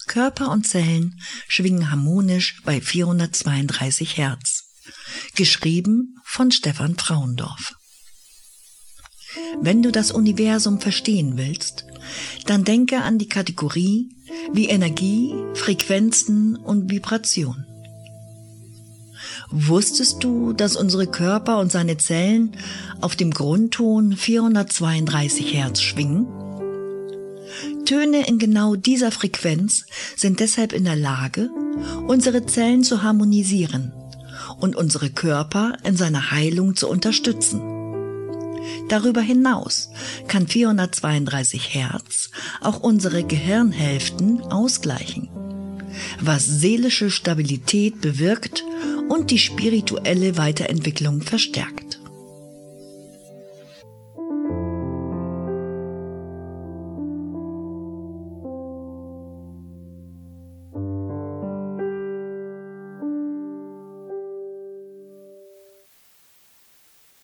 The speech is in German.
Körper und Zellen schwingen harmonisch bei 432 Hertz. Geschrieben von Stefan Frauendorf. Wenn du das Universum verstehen willst, dann denke an die Kategorie wie Energie, Frequenzen und Vibration. Wusstest du, dass unsere Körper und seine Zellen auf dem Grundton 432 Hertz schwingen? Töne in genau dieser Frequenz sind deshalb in der Lage, unsere Zellen zu harmonisieren und unsere Körper in seiner Heilung zu unterstützen. Darüber hinaus kann 432 Hertz auch unsere Gehirnhälften ausgleichen, was seelische Stabilität bewirkt und die spirituelle Weiterentwicklung verstärkt.